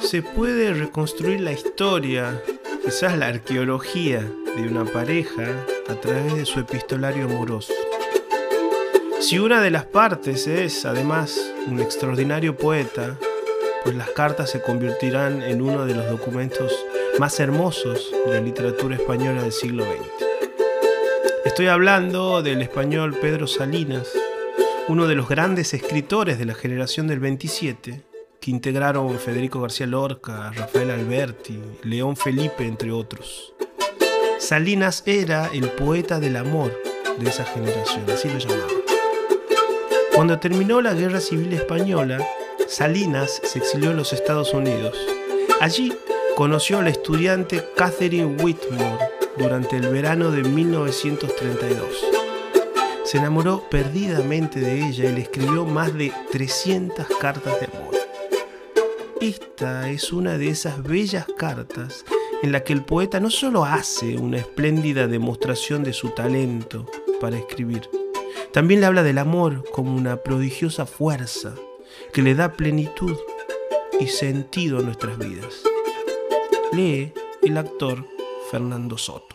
se puede reconstruir la historia, quizás la arqueología de una pareja a través de su epistolario amoroso. Si una de las partes es, además, un extraordinario poeta, pues las cartas se convertirán en uno de los documentos más hermosos de la literatura española del siglo XX. Estoy hablando del español Pedro Salinas, uno de los grandes escritores de la generación del 27, que integraron Federico García Lorca, Rafael Alberti, León Felipe, entre otros. Salinas era el poeta del amor de esa generación, así lo llamaban. Cuando terminó la Guerra Civil Española, Salinas se exilió en los Estados Unidos. Allí conoció a la estudiante Catherine Whitmore durante el verano de 1932. Se enamoró perdidamente de ella y le escribió más de 300 cartas de amor. Esta es una de esas bellas cartas en la que el poeta no solo hace una espléndida demostración de su talento para escribir, también le habla del amor como una prodigiosa fuerza que le da plenitud y sentido a nuestras vidas. Lee el actor Fernando Soto.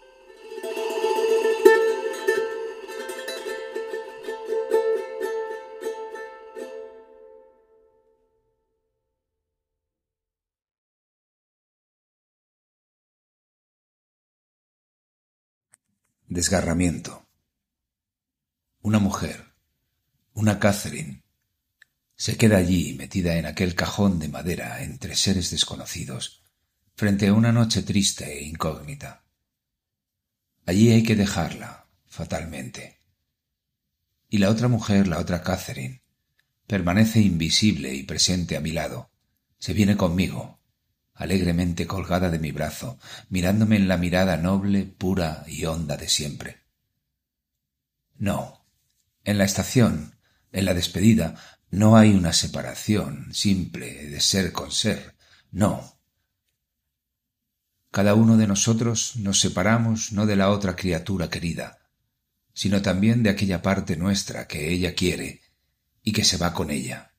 Desgarramiento. Una mujer, una Catherine, se queda allí metida en aquel cajón de madera entre seres desconocidos, frente a una noche triste e incógnita. Allí hay que dejarla, fatalmente. Y la otra mujer, la otra Catherine, permanece invisible y presente a mi lado. Se viene conmigo, alegremente colgada de mi brazo, mirándome en la mirada noble, pura y honda de siempre. No, en la estación, en la despedida, no hay una separación simple de ser con ser, no. Cada uno de nosotros nos separamos no de la otra criatura querida, sino también de aquella parte nuestra que ella quiere y que se va con ella.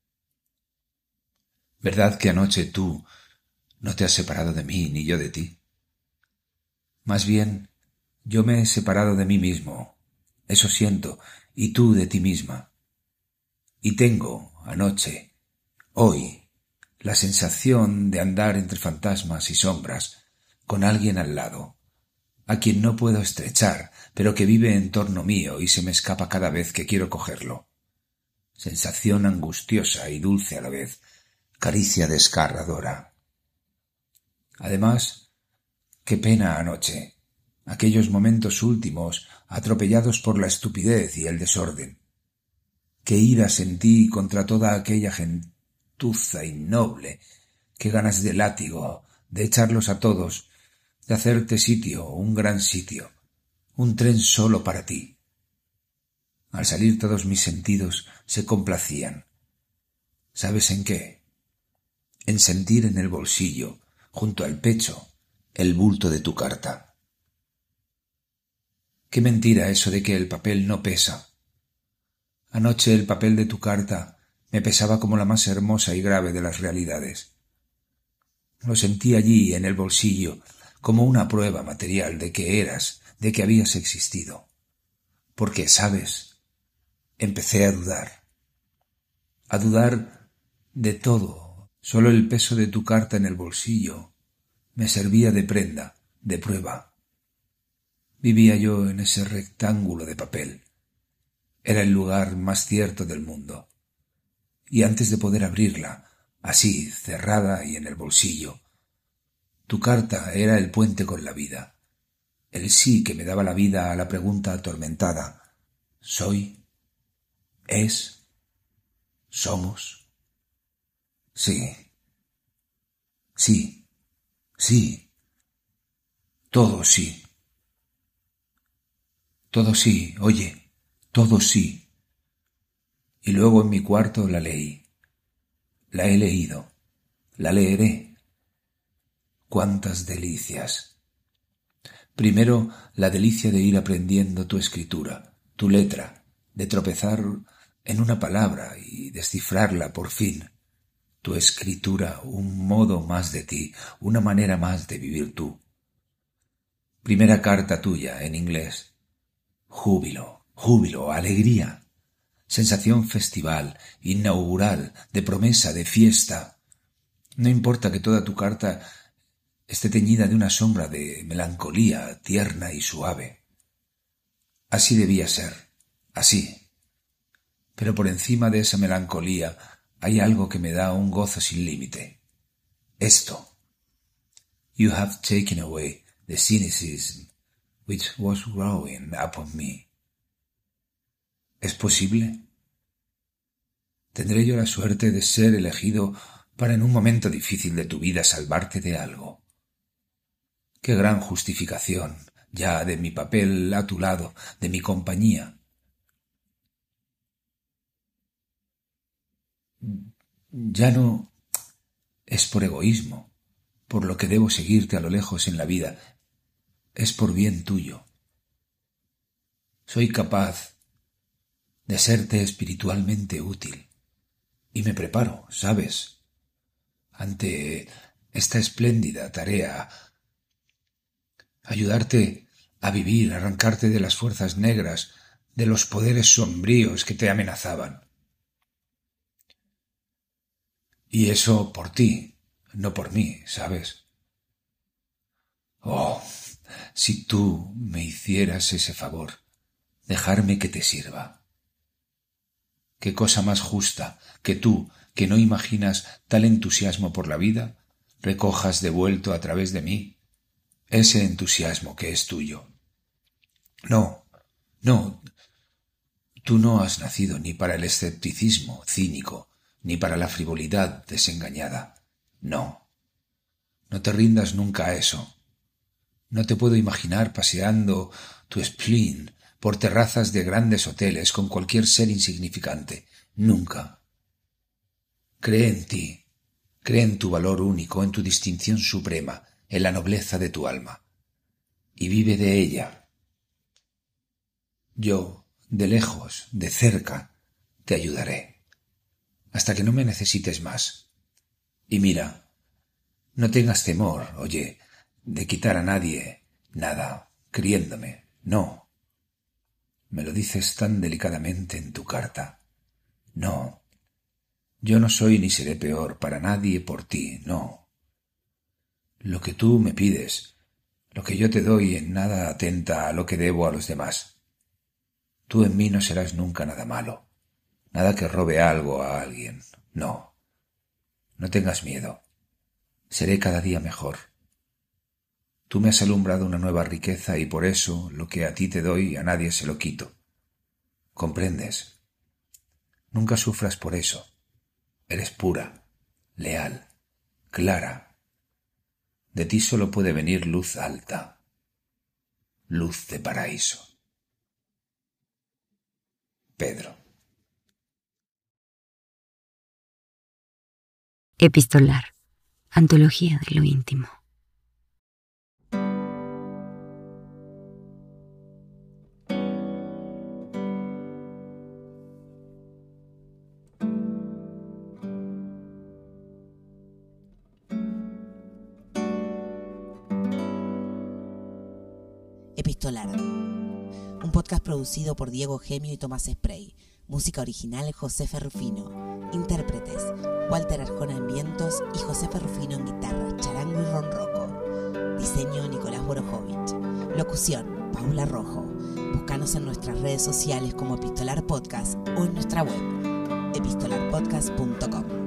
¿Verdad que anoche tú no te has separado de mí ni yo de ti? Más bien, yo me he separado de mí mismo, eso siento, y tú de ti misma. Y tengo, anoche, hoy, la sensación de andar entre fantasmas y sombras, con alguien al lado, a quien no puedo estrechar, pero que vive en torno mío y se me escapa cada vez que quiero cogerlo. Sensación angustiosa y dulce a la vez, caricia desgarradora. Además, qué pena anoche, aquellos momentos últimos atropellados por la estupidez y el desorden. Qué ira sentí contra toda aquella gentuza innoble, qué ganas de látigo, de echarlos a todos, de hacerte sitio, un gran sitio, un tren solo para ti. Al salir todos mis sentidos se complacían. ¿Sabes en qué? En sentir en el bolsillo, junto al pecho, el bulto de tu carta. Qué mentira eso de que el papel no pesa. Anoche el papel de tu carta me pesaba como la más hermosa y grave de las realidades. Lo sentí allí, en el bolsillo, como una prueba material de que eras, de que habías existido. Porque, ¿sabes? Empecé a dudar de todo. Solo el peso de tu carta en el bolsillo me servía de prenda, de prueba. Vivía yo en ese rectángulo de papel. Era el lugar más cierto del mundo. Y antes de poder abrirla, así, cerrada y en el bolsillo, tu carta era el puente con la vida, el sí que me daba la vida a la pregunta atormentada: ¿soy? ¿Es? ¿Somos? Sí. Sí. Sí. Todo sí. Todo sí, oye, todo sí. Y luego en mi cuarto la leí. La he leído. La leeré. ¡Cuántas delicias! Primero, la delicia de ir aprendiendo tu escritura, tu letra, de tropezar en una palabra y descifrarla por fin. tu escritura un modo más de ti, una manera más de vivir tú. Primera carta tuya en inglés. Júbilo, júbilo, alegría. Sensación festival, inaugural, de promesa, de fiesta. No importa que toda tu carta esté teñida de una sombra de melancolía tierna y suave. Así debía ser, así. Pero por encima de esa melancolía hay algo que me da un gozo sin límite. Esto. You have taken away the cynicism which was growing upon me. ¿Es posible? ¿Tendré yo la suerte de ser elegido para en un momento difícil de tu vida salvarte de algo? ¡Qué gran justificación, ya, de mi papel a tu lado, de mi compañía! Ya no es por egoísmo, por lo que debo seguirte a lo lejos en la vida, es por bien tuyo. Soy capaz de serte espiritualmente útil y me preparo, ¿sabes?, ante esta espléndida tarea, ayudarte a vivir, arrancarte de las fuerzas negras, de los poderes sombríos que te amenazaban. Y eso por ti, no por mí, ¿sabes? Oh, si tú me hicieras ese favor, dejarme que te sirva. Qué cosa más justa que tú, que no imaginas tal entusiasmo por la vida, recojas devuelto a través de mí ese entusiasmo que es tuyo. No, tú no has nacido ni para el escepticismo cínico, ni para la frivolidad desengañada. No te rindas nunca a eso. No te puedo imaginar paseando tu spleen por terrazas de grandes hoteles con cualquier ser insignificante. Nunca. Cree en ti, cree en tu valor único, en tu distinción suprema, en la nobleza de tu alma, y vive de ella. Yo, de lejos, de cerca, te ayudaré, hasta que no me necesites más. Y mira, no tengas temor, oye, de quitar a nadie nada, queriéndome, no. Me lo dices tan delicadamente en tu carta. No, yo no soy ni seré peor para nadie por ti, no. Lo que tú me pides, lo que yo te doy en nada atenta a lo que debo a los demás. Tú en mí no serás nunca nada malo, nada que robe algo a alguien, no. No tengas miedo, seré cada día mejor. Tú me has alumbrado una nueva riqueza y por eso lo que a ti te doy a nadie se lo quito. ¿Comprendes? Nunca sufras por eso. Eres pura, leal, clara. De ti solo puede venir luz alta, luz de paraíso. Pedro. Epistolar, antología de lo íntimo. Epistolar, un podcast producido por Diego Gemio y Tomás Spray. Música original Josefa Rufino. Intérpretes Walter Arjona en vientos y Josefa Rufino en guitarra, charango y ronroco. Diseño Nicolás Borojovich. Locución Paula Rojo. Búscanos en nuestras redes sociales como Epistolar Podcast o en nuestra web epistolarpodcast.com.